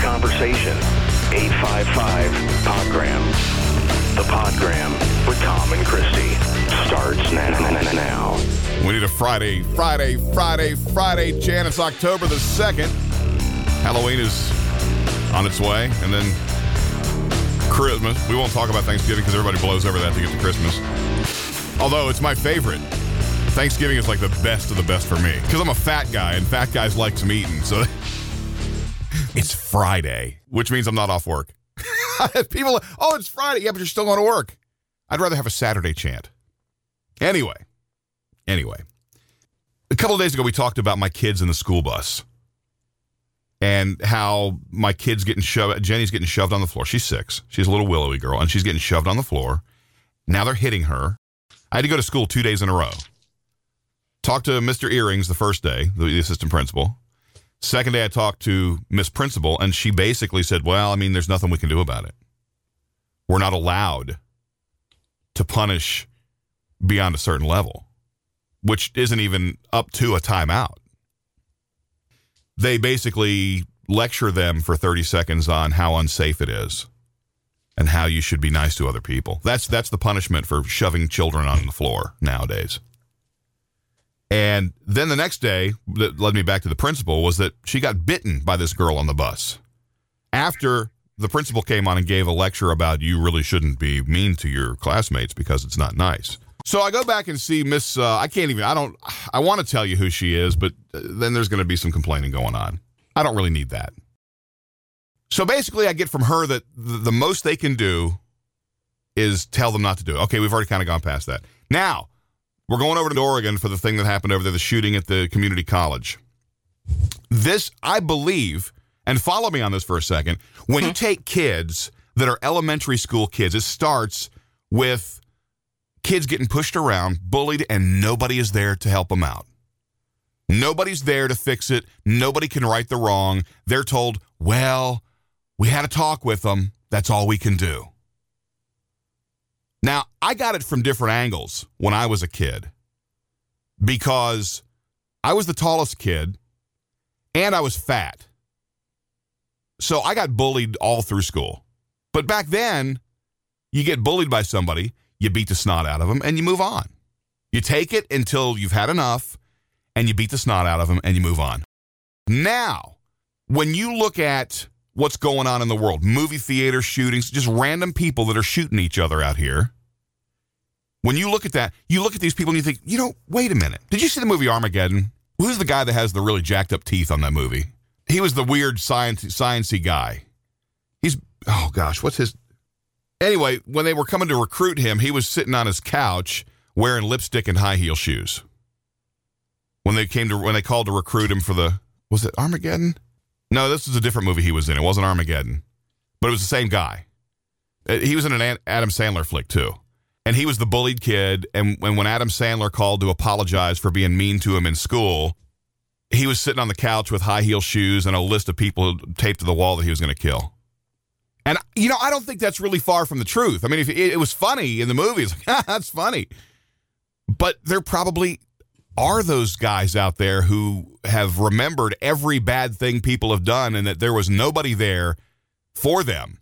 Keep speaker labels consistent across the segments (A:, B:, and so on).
A: conversation. 855-PODGRAM. The Podgram with Tom and Christy starts now.
B: We need a Friday, Jan. It's October the 2nd. Halloween is on its way. And then Christmas. We won't talk about Thanksgiving because everybody blows over that to get to Christmas. Although it's my favorite. Thanksgiving is like the best of the best for me. Because I'm a fat guy, and fat guys like some eating. So it's Friday, which means I'm not off work. People, oh, it's Friday. Yeah, but you're still going to work. I'd rather have a Saturday chant. Anyway. A couple of days ago, we talked about my kids in the school bus. And how my kid's getting shoved. Jenny's getting shoved on the floor. She's 6. She's a little willowy girl, and she's getting shoved on the floor. Now they're hitting her. I had to go to school 2 days in a row. Talked to Mr. Earrings the first day, the assistant principal. Second day, I talked to Miss Principal, and she basically said, well, I mean, there's nothing we can do about it. We're not allowed to punish beyond a certain level, which isn't even up to a timeout. They basically lecture them for 30 seconds on how unsafe it is and how you should be nice to other people. That's the punishment for shoving children on the floor nowadays. And then the next day, that led me back to the principal, was that she got bitten by this girl on the bus. After the principal came on and gave a lecture about you really shouldn't be mean to your classmates because it's not nice. So I go back and see Miss, I want to tell you who she is, but then there's going to be some complaining going on. I don't really need that. So basically I get from her that the most they can do is tell them not to do it. Okay, we've already kind of gone past that. Now, we're going over to Oregon for the thing that happened over there, the shooting at the community college. This, I believe, and follow me on this for a second, when you take kids that are elementary school kids, it starts with kids getting pushed around, bullied, and nobody is there to help them out. Nobody's there to fix it. Nobody can right the wrong. They're told, well, we had a talk with them. That's all we can do. Now, I got it from different angles when I was a kid because I was the tallest kid and I was fat. So I got bullied all through school. But back then, you get bullied by somebody, you beat the snot out of them, and you move on. You take it until you've had enough, and you beat the snot out of them, and you move on. Now, when you look at what's going on in the world, movie theater shootings, just random people that are shooting each other out here. When you look at that, you look at these people and you think, wait a minute. Did you see the movie Armageddon? Who's the guy that has the really jacked up teeth on that movie? He was the weird science-y guy. What's his... Anyway, when they were coming to recruit him, he was sitting on his couch wearing lipstick and high heel shoes. When they called to recruit him for was it Armageddon? No, this was a different movie he was in. It wasn't Armageddon, but it was the same guy. He was in an Adam Sandler flick too. And he was the bullied kid. And when Adam Sandler called to apologize for being mean to him in school, he was sitting on the couch with high heel shoes and a list of people taped to the wall that he was going to kill. And, I don't think that's really far from the truth. I mean, if it was funny in the movie, it's like, that's funny. But there probably are those guys out there who have remembered every bad thing people have done and that there was nobody there for them.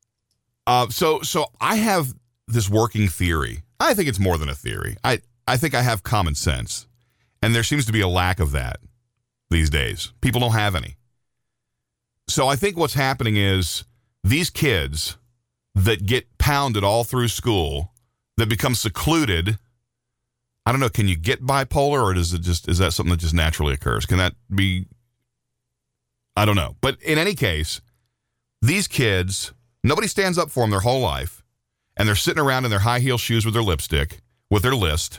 B: So I have this working theory. I think it's more than a theory. I think I have common sense. And there seems to be a lack of that these days. People don't have any. So I think what's happening is these kids that get pounded all through school, that become secluded, I don't know, can you get bipolar or is that something that just naturally occurs? Can that be, I don't know. But in any case, these kids, nobody stands up for them their whole life, and they're sitting around in their high heel shoes with their lipstick, with their list,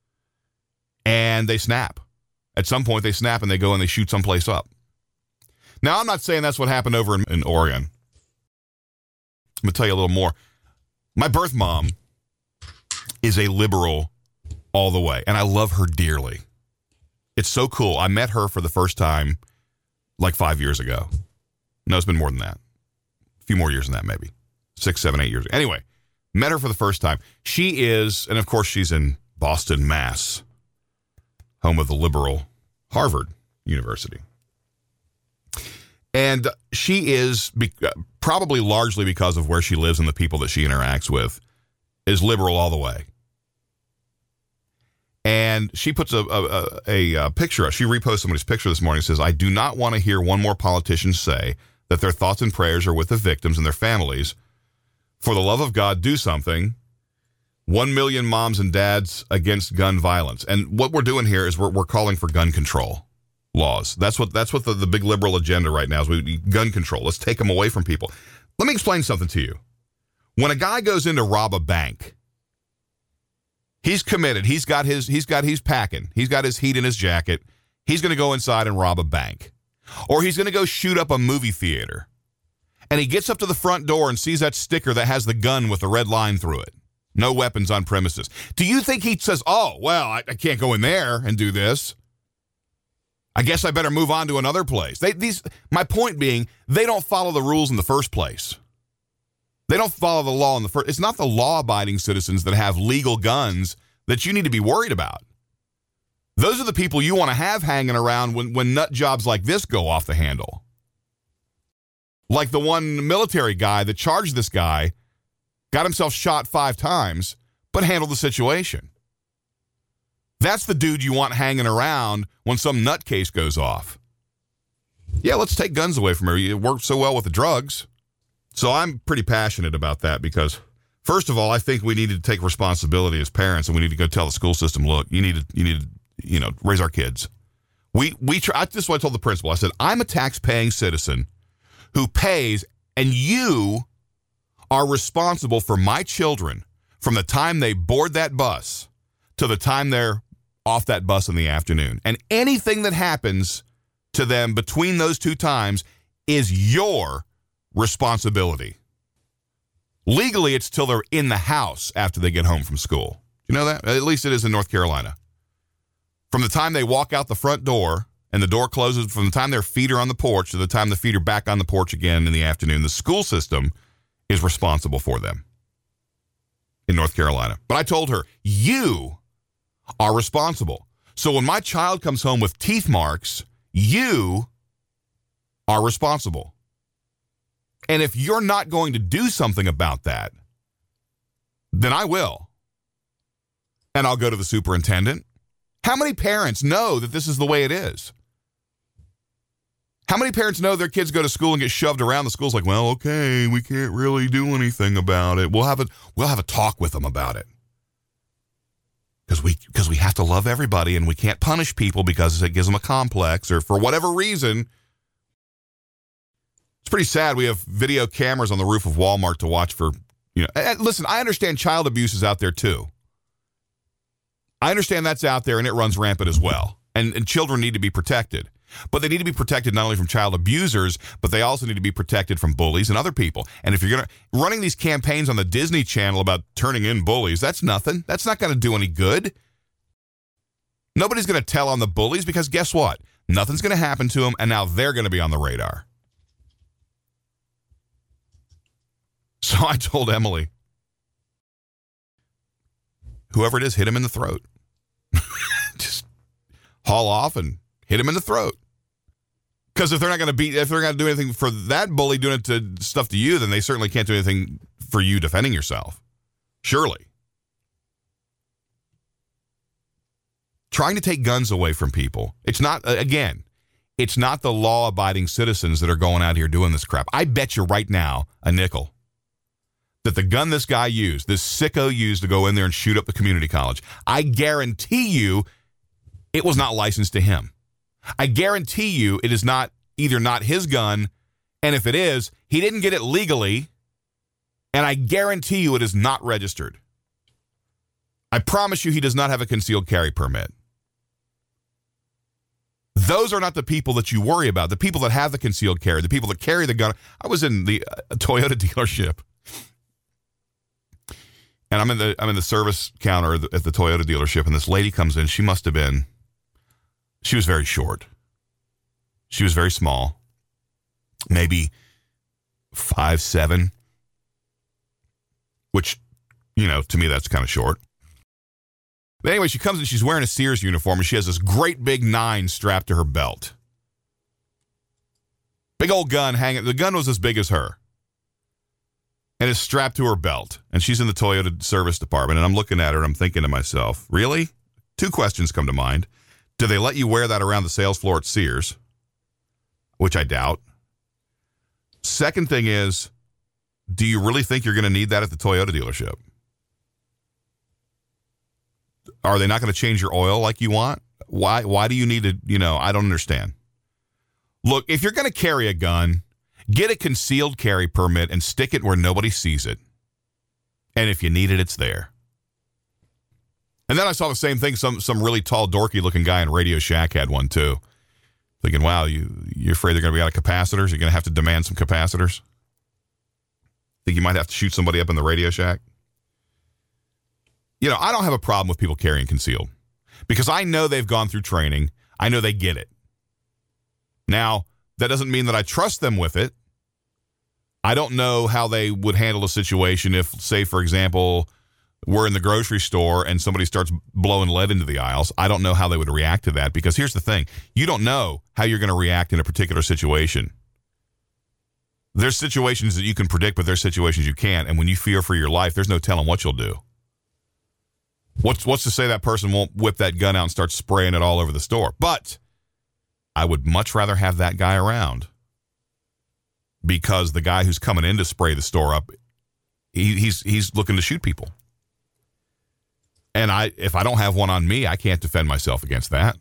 B: and they snap. At some point, they snap and they go and they shoot someplace up. Now, I'm not saying that's what happened over in Oregon. I'm going to tell you a little more. My birth mom is a liberal all the way, and I love her dearly. It's so cool. I met her for the first time like 5 years ago. No, it's been more than that. A few more years than that, maybe. 6, 7, 8 years. Anyway, met her for the first time. She is, and of course she's in Boston, Mass., home of the liberal Harvard University. And she is, probably largely because of where she lives and the people that she interacts with, is liberal all the way. And she puts a picture, she reposts somebody's picture this morning, says, I do not want to hear one more politician say that their thoughts and prayers are with the victims and their families. For the love of God, do something. 1 million moms and dads against gun violence. And what we're doing here is we're calling for gun control laws. That's what the big liberal agenda right now is. Gun control. Let's take them away from people. Let me explain something to you. When a guy goes in to rob a bank, he's committed. He's packing. He's got his heat in his jacket. He's going to go inside and rob a bank. Or he's going to go shoot up a movie theater. And he gets up to the front door and sees that sticker that has the gun with the red line through it. No weapons on premises. Do you think he says, oh, well, I can't go in there and do this. I guess I better move on to another place. My point being, they don't follow the rules in the first place. They don't follow the law in the first. It's not the law-abiding citizens that have legal guns that you need to be worried about. Those are the people you want to have hanging around when nut jobs like this go off the handle. Like the one military guy that charged this guy, got himself shot 5 times, but handled the situation. That's the dude you want hanging around when some nutcase goes off. Yeah, let's take guns away from her. It worked so well with the drugs. So I'm pretty passionate about that because, first of all, I think we need to take responsibility as parents, and we need to go tell the school system, look, you need to raise our kids. This is what I told the principal. I said, I'm a tax-paying citizen who pays, and you are responsible for my children from the time they board that bus to the time they're off that bus in the afternoon. And anything that happens to them between those two times is your responsibility. Legally, it's till they're in the house after they get home from school. You know that? At least it is in North Carolina. From the time they walk out the front door and the door closes, from the time their feet are on the porch to the time the feet are back on the porch again in the afternoon, the school system is responsible for them in North Carolina. But I told her, you are responsible. So when my child comes home with teeth marks, you are responsible. And if you're not going to do something about that, then I will. And I'll go to the superintendent. How many parents know that this is the way it is? How many parents know their kids go to school and get shoved around? The school's like, well, okay, we can't really do anything about it. We'll have a talk with them about it. Because we have to love everybody and we can't punish people because it gives them a complex or for whatever reason. It's pretty sad. We have video cameras on the roof of Walmart to watch for, listen, I understand child abuse is out there too. I understand that's out there and it runs rampant as well. And children need to be protected. But they need to be protected not only from child abusers, but they also need to be protected from bullies and other people. And if you're running these campaigns on the Disney Channel about turning in bullies, that's nothing. That's not going to do any good. Nobody's going to tell on the bullies because guess what? Nothing's going to happen to them, and now they're going to be on the radar. So I told Emily, whoever it is, hit him in the throat. Just haul off and hit him in the throat. Because if they're not going to do anything for that bully doing stuff to you, then they certainly can't do anything for you defending yourself. Surely. Trying to take guns away from people. It's not the law-abiding citizens that are going out here doing this crap. I bet you right now, a nickel, that the gun this guy used, this sicko used to go in there and shoot up the community college, I guarantee you it was not licensed to him. I guarantee you it is either not his gun, and if it is, he didn't get it legally, and I guarantee you it is not registered. I promise you he does not have a concealed carry permit. Those are not the people that you worry about. The people that have the concealed carry, the people that carry the gun. I was in the Toyota dealership, and I'm in the service counter at the Toyota dealership, and this lady comes in. She was very short. She was very small, maybe 5'7", which, to me, that's kind of short. But anyway, she comes in, she's wearing a Sears uniform, and she has this great big 9 strapped to her belt. Big old gun hanging. The gun was as big as her. And it's strapped to her belt. And she's in the Toyota service department. And I'm looking at her and I'm thinking to myself, really? 2 questions come to mind. Do they let you wear that around the sales floor at Sears? Which I doubt. Second thing is, do you really think you're going to need that at the Toyota dealership? Are they not going to change your oil like you want? Why do you need to, I don't understand. Look, if you're going to carry a gun, get a concealed carry permit and stick it where nobody sees it. And if you need it, it's there. And then I saw the same thing. Some really tall, dorky-looking guy in Radio Shack had one, too. Thinking, wow, you're afraid they're going to be out of capacitors? You're going to have to demand some capacitors? Think you might have to shoot somebody up in the Radio Shack? I don't have a problem with people carrying concealed because I know they've gone through training. I know they get it. Now, that doesn't mean that I trust them with it. I don't know how they would handle a situation if, say, for example, we're in the grocery store and somebody starts blowing lead into the aisles. I don't know how they would react to that because here's the thing. You don't know how you're going to react in a particular situation. There's situations that you can predict, but there's situations you can't. And when you fear for your life, there's no telling what you'll do. What's to say that person won't whip that gun out and start spraying it all over the store? But I would much rather have that guy around because the guy who's coming in to spray the store up, he's looking to shoot people. And if I don't have one on me, I can't defend myself against that.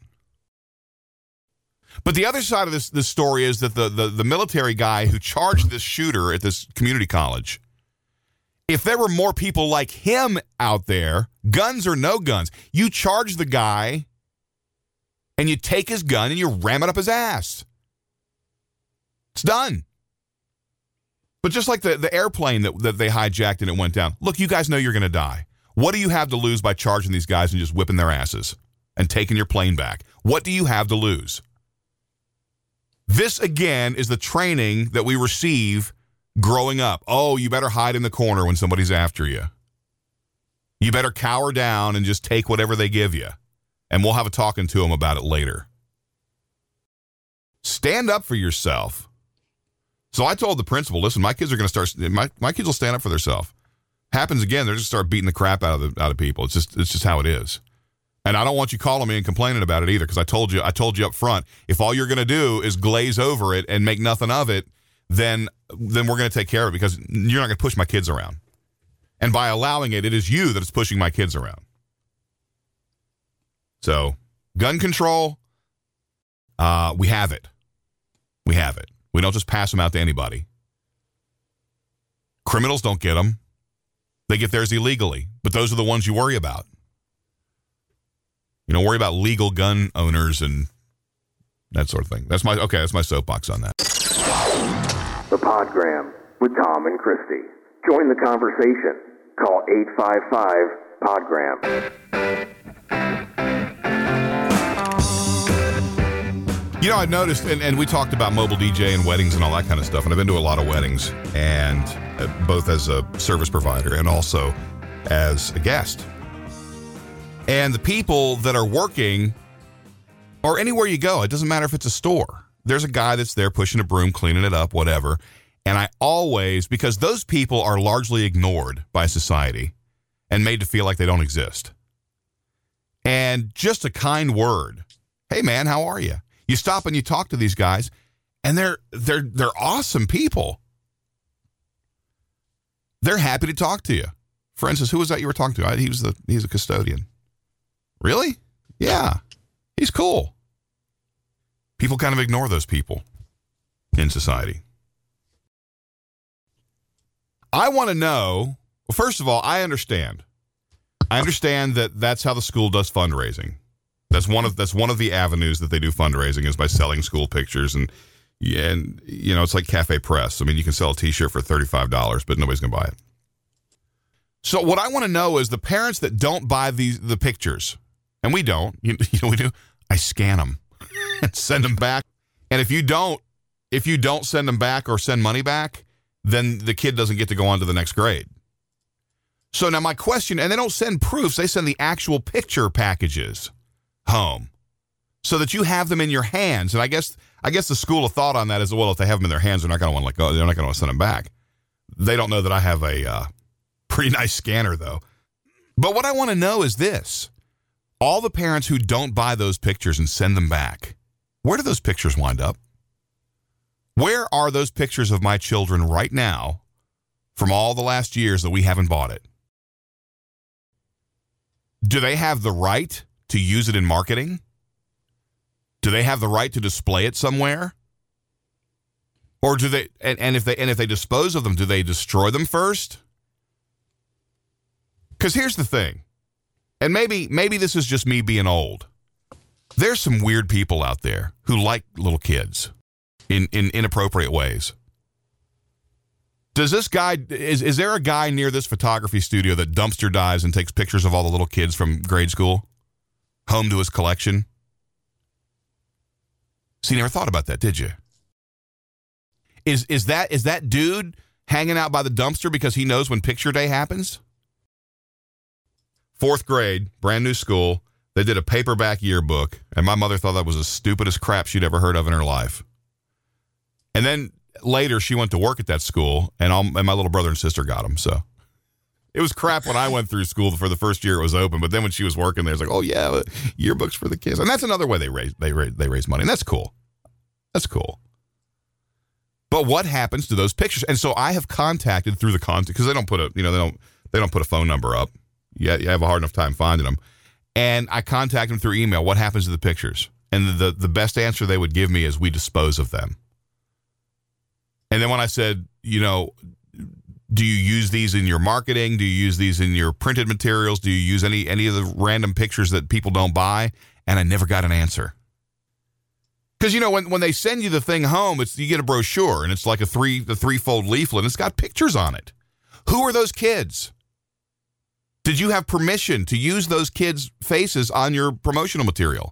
B: But the other side of this story is that the military guy who charged this shooter at this community college, if there were more people like him out there, guns or no guns, you charge the guy and you take his gun and you ram it up his ass. It's done. But just like the airplane that they hijacked and it went down, look, you guys know you're going to die. What do you have to lose by charging these guys and just whipping their asses and taking your plane back? What do you have to lose? This, again, is the training that we receive growing up. Oh, you better hide in the corner when somebody's after you. You better cower down and just take whatever they give you. And we'll have a talking to them about it later. Stand up for yourself. So I told the principal, listen, my kids are going to start, my kids will stand up for themselves. Happens again, they're just start beating the crap out of people. It's just how it is. And I don't want you calling me and complaining about it either, because I told you up front, if all you're going to do is glaze over it and make nothing of it, then we're going to take care of it, because you're not going to push my kids around. And by allowing it, it is you that is pushing my kids around. So, gun control, we have it. We have it. We don't just pass them out to anybody. Criminals don't get them. They get theirs illegally, but those are the ones you worry about. You don't worry about legal gun owners and that sort of thing. That's my soapbox on that.
A: The Podgram with Tom and Christy. Join the conversation. Call 855-PODGRAM.
B: You know, I've noticed, and we talked about mobile DJ and weddings and all that kind of stuff, and I've been to a lot of weddings, and both as a service provider and also as a guest. And the people that are working, or anywhere you go, it doesn't matter if it's a store. There's a guy that's there pushing a broom, cleaning it up, whatever. And I always, because those people are largely ignored by society and made to feel like they don't exist. And just a kind word. Hey, man, how are you? You stop and you talk to these guys, and they're awesome people. They're happy to talk to you. For instance, who was that you were talking to? He's a custodian. Really? Yeah. He's cool. People kind of ignore those people in society. I want to know, well, first of all, I understand. I understand that that's how the school does fundraising. That's one of the avenues that they do fundraising, is by selling school pictures, and you know, it's like Cafe Press. I mean, you can sell a T-shirt for $35, but nobody's going to buy it. So what I want to know is the parents that don't buy the pictures, and we don't, you know, we do. I scan them and send them back. And if you don't send them back or send money back, then the kid doesn't get to go on to the next grade. So now my question, and they don't send proofs, they send the actual picture packages home. so that you have them in your hands. And I guess the school of thought on that is, well, if they have them in their hands, they're not going to want to let go. They're not going to send them back. They don't know that I have a pretty nice scanner, though. But what I want to know is this. All the parents who don't buy those pictures and send them back, where do those pictures wind up? Where are those pictures of my children right now from all the last years that we haven't bought it? Do they have the right to use it in marketing? Do they have the right to display it somewhere? Or do they, and if they dispose of them, do they destroy them first? Because here's the thing, and maybe this is just me being old. There's some weird people out there who like little kids in inappropriate ways. Does this guy, is there a guy near this photography studio that dumpster dives and takes pictures of all the little kids from grade school home to his collection? See, you never thought about that, did you? Is that dude hanging out by the dumpster because he knows when picture day happens? 4th grade, brand new school. They did a paperback yearbook, and my mother thought that was the stupidest crap she'd ever heard of in her life. And then later, she went to work at that school, and my little brother and sister got them. So it was crap when I went through school for the first year it was open. But then when she was working there, it's like, oh yeah, yearbooks for the kids, and that's another way they raise money, and that's cool. That's cool. But what happens to those pictures? And so I have contacted through the contact, because they don't put a phone number up. You have a hard enough time finding them. And I contact them through email. What happens to the pictures? And the best answer they would give me is, we dispose of them. And then when I said, do you use these in your marketing? Do you use these in your printed materials? Do you use any of the random pictures that people don't buy? And I never got an answer. Because, when they send you the thing home, you get a brochure, and it's like a threefold leaflet, and it's got pictures on it. Who are those kids? Did you have permission to use those kids' faces on your promotional material?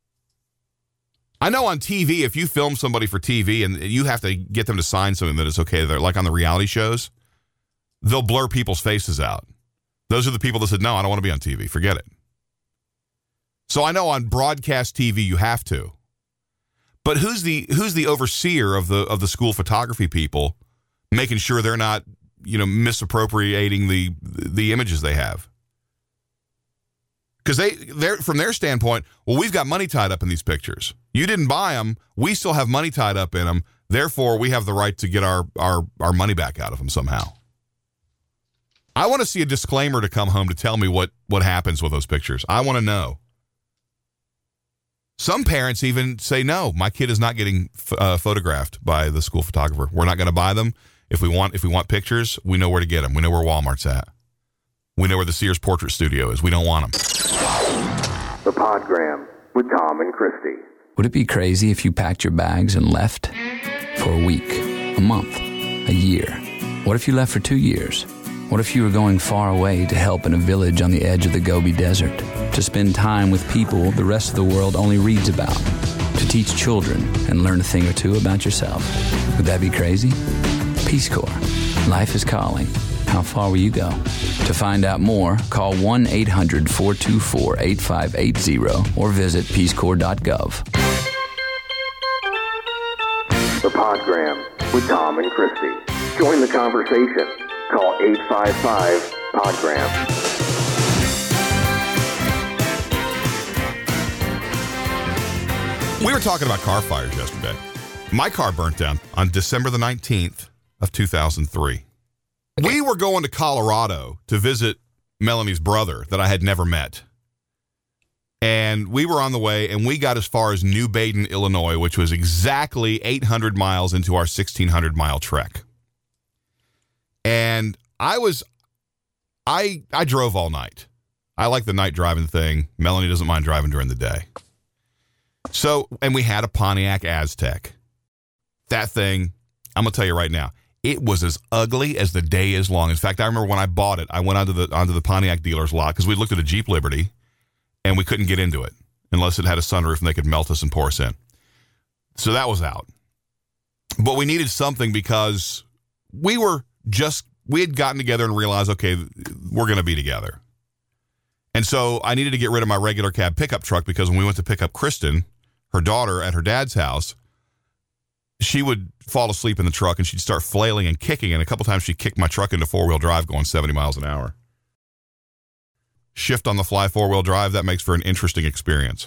B: I know on TV, if you film somebody for TV and you have to get them to sign something that it's okay, they're like on the reality shows, they'll blur people's faces out. Those are the people that said, no, I don't want to be on TV. Forget it. So I know on broadcast TV you have to. But who's the overseer of the school photography people, making sure they're not, misappropriating the images they have? Because they're from their standpoint, well, we've got money tied up in these pictures. You didn't buy them. We still have money tied up in them. Therefore, we have the right to get our money back out of them somehow. I want to see a disclaimer to come home to tell me what happens with those pictures. I want to know. Some parents even say, no, my kid is not getting photographed by the school photographer. We're not going to buy them. If we want pictures, we know where to get them. We know where Walmart's at. We know where the Sears Portrait Studio is. We don't want them.
A: The Podgram with Tom and Christy.
C: Would it be crazy if you packed your bags and left? For a week, a month, a year. What if you left for 2 years? What if you were going far away to help in a village on the edge of the Gobi Desert? To spend time with people the rest of the world only reads about? To teach children and learn a thing or two about yourself? Would that be crazy? Peace Corps. Life is calling. How far will you go? To find out more, call 1-800-424-8580 or visit peacecorps.gov.
A: The Podgram with Tom and Christy. Join the conversation. Call 855-PODGRAM.
B: We were talking about car fires yesterday. My car burnt down on December the 19th of 2003. We were going to Colorado to visit Melanie's brother that I had never met. And we were on the way, and we got as far as New Baden, Illinois, which was exactly 800 miles into our 1,600-mile trek. And I drove all night. I like the night driving thing. Melanie doesn't mind driving during the day. So, and we had a Pontiac Aztek. That thing, I'm going to tell you right now, it was as ugly as the day is long. In fact, I remember when I bought it, I went onto the Pontiac dealer's lot because we looked at a Jeep Liberty, and we couldn't get into it unless it had a sunroof and they could melt us and pour us in. So that was out. But we needed something because we had gotten together and realized, okay, we're going to be together. And so I needed to get rid of my regular cab pickup truck because when we went to pick up Kristen her daughter at her dad's house, she would fall asleep in the truck and she'd start flailing and kicking. And a couple times she kicked my truck into four-wheel drive going 70 miles an hour. Shift on the fly four-wheel drive, that makes for an interesting experience.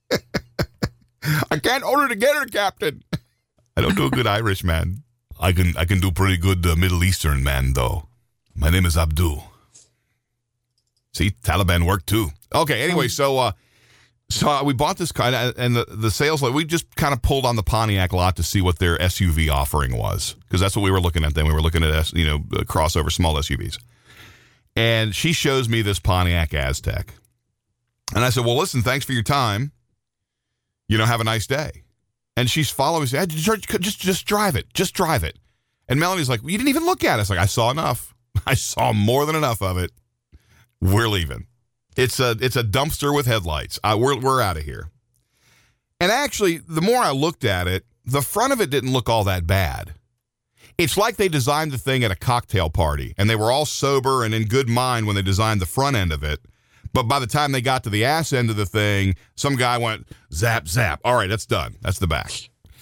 B: I can't hold her together, Captain. I don't do a good Irish man. I can do pretty good Middle Eastern man, though. My name is Abdul. See, Taliban work too. Okay, anyway, so we bought this car, and the sales, we just kind of pulled on the Pontiac lot to see what their SUV offering was, because that's what we were looking at then. We were looking at, crossover small SUVs. And she shows me this Pontiac Aztek. And I said, well, listen, thanks for your time. Have a nice day. And she's following me. Just drive it. Just drive it. And Melanie's like, well, you didn't even look at it. It's like, I saw enough. I saw more than enough of it. We're leaving. It's a dumpster with headlights. We're out of here. And actually, the more I looked at it, the front of it didn't look all that bad. It's like they designed the thing at a cocktail party, and they were all sober and in good mind when they designed the front end of it. But by the time they got to the ass end of the thing, some guy went, zap, zap. All right, that's done. That's the back.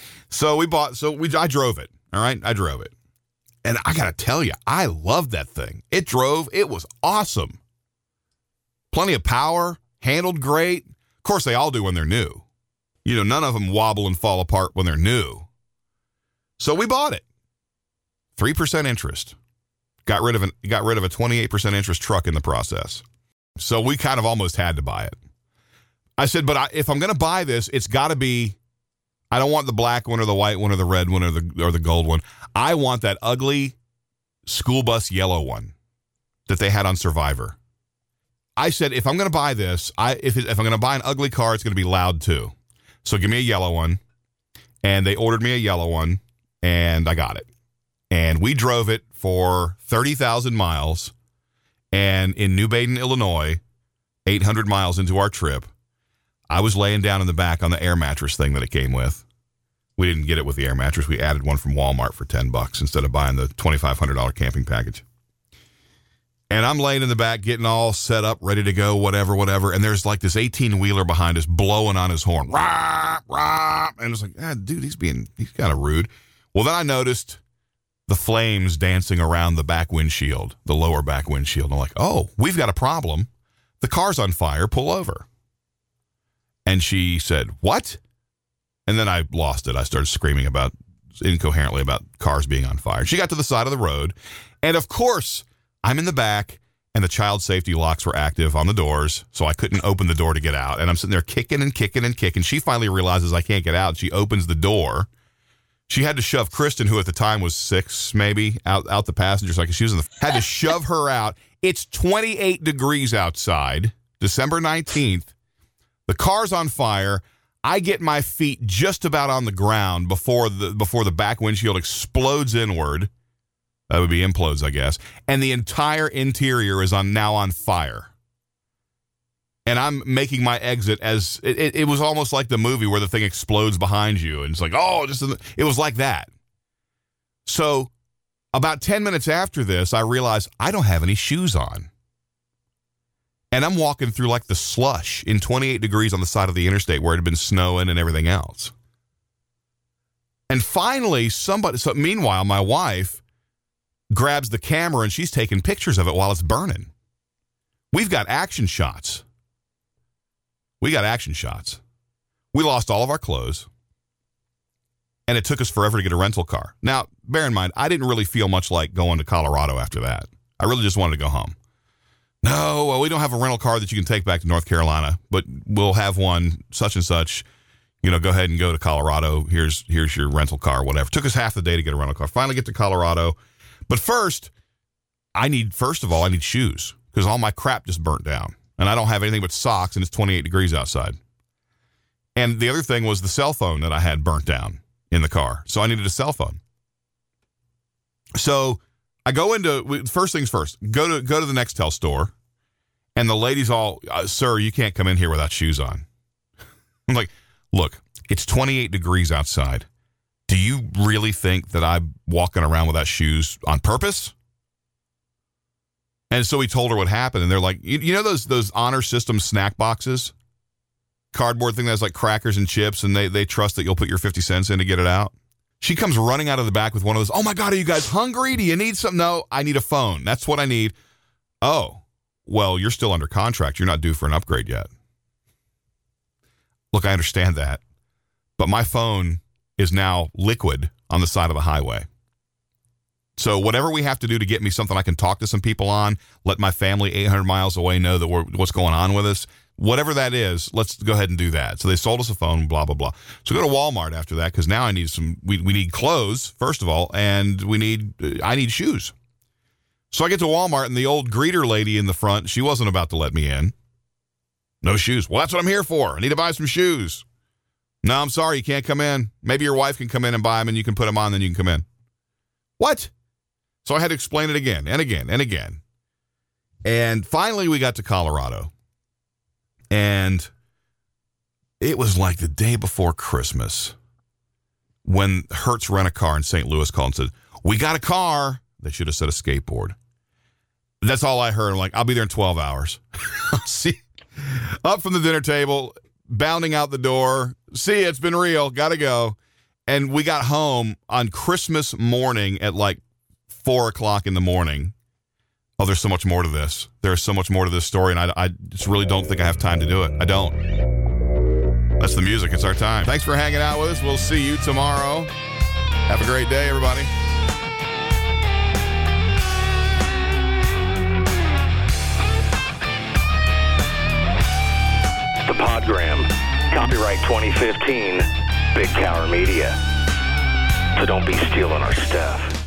B: I drove it. All right, I drove it. And I got to tell you, I loved that thing. It was awesome. Plenty of power, handled great. Of course, they all do when they're new. None of them wobble and fall apart when they're new. So we bought it. 3% interest. Got rid of a 28% interest truck in the process. So we kind of almost had to buy it. I said, but if I'm going to buy this, it's got to be, I don't want the black one or the white one or the red one or the gold one. I want that ugly school bus yellow one that they had on Survivor. I said, if I'm going to buy this, if I'm going to buy an ugly car, it's going to be loud too. So give me a yellow one. And they ordered me a yellow one, and I got it. And we drove it for 30,000 miles. And in New Baden, Illinois, 800 miles into our trip, I was laying down in the back on the air mattress thing that it came with. We didn't get it with the air mattress. We added one from Walmart for $10 instead of buying the $2,500 camping package. And I'm laying in the back, getting all set up, ready to go, whatever. And there's like this 18-wheeler behind us blowing on his horn. Rah, rah. And it's like, dude, he's kind of rude. Well, then I noticed the flames dancing around the back windshield, the lower back windshield. I'm like, oh, we've got a problem. The car's on fire. Pull over. And she said, what? And then I lost it. I started screaming incoherently about cars being on fire. She got to the side of the road. And of course, I'm in the back, and the child safety locks were active on the doors, so I couldn't open the door to get out. And I'm sitting there kicking and kicking and kicking. She finally realizes I can't get out. She opens the door. She had to shove Kristen, who at the time was 6, maybe, out the passenger side. She was had to shove her out. It's 28 degrees outside, December 19th. The car's on fire. I get my feet just about on the ground before the back windshield explodes inward. That would be implodes, I guess. And the entire interior is now on fire. And I'm making my exit as it was almost like the movie where the thing explodes behind you. And it's like, it was like that. So about 10 minutes after this, I realized I don't have any shoes on. And I'm walking through like the slush in 28 degrees on the side of the interstate where it had been snowing and everything else. And finally, meanwhile, my wife grabs the camera and she's taking pictures of it while it's burning. We've got action shots. We lost all of our clothes, and it took us forever to get a rental car. Now, bear in mind, I didn't really feel much like going to Colorado after that. I really just wanted to go home. No, well, we don't have a rental car that you can take back to North Carolina, but we'll have one such and such. Go ahead and go to Colorado. Here's your rental car, whatever. Took us half the day to get a rental car. Finally get to Colorado. But first I need shoes because all my crap just burnt down. And I don't have anything but socks, and it's 28 degrees outside. And the other thing was the cell phone that I had burnt down in the car. So I needed a cell phone. So I go into, first things first, go to the Nextel store, and the lady's all, sir, you can't come in here without shoes on. I'm like, look, it's 28 degrees outside. Do you really think that I'm walking around without shoes on purpose? And so we told her what happened, and they're like, you know those honor system snack boxes? cardboard thing that's like crackers and chips, and they trust that you'll put your 50 cents in to get it out. She comes running out of the back with one of those, oh my God, are you guys hungry? Do you need something? No, I need a phone. That's what I need. Oh, well, you're still under contract. You're not due for an upgrade yet. Look, I understand that, but my phone is now liquid on the side of the highway. So whatever we have to do to get me something I can talk to some people on, let my family 800 miles away know that what's going on with us, whatever that is, let's go ahead and do that. So they sold us a phone, blah, blah, blah. So go to Walmart after that, because now I need we need clothes, first of all, and I need shoes. So I get to Walmart, and the old greeter lady in the front, she wasn't about to let me in. No shoes. Well, that's what I'm here for. I need to buy some shoes. No, I'm sorry, you can't come in. Maybe your wife can come in and buy them, and you can put them on, then you can come in. What? So I had to explain it again and again and again. And finally, we got to Colorado. And it was like the day before Christmas when Hertz Rent-A-Car in St. Louis called and said, we got a car. They should have said a skateboard. That's all I heard. I'm like, I'll be there in 12 hours. See, up from the dinner table, bounding out the door. See, it's been real. Got to go. And we got home on Christmas morning at like 4 o'clock in the morning. Oh, there's so much more to this. There's so much more to this story, and I just really don't think I have time to do it. I don't. That's the music. It's our time. Thanks for hanging out with us. We'll see you tomorrow. Have a great day, everybody.
A: The Podgram. Copyright 2015. Big Tower Media. So don't be stealing our stuff.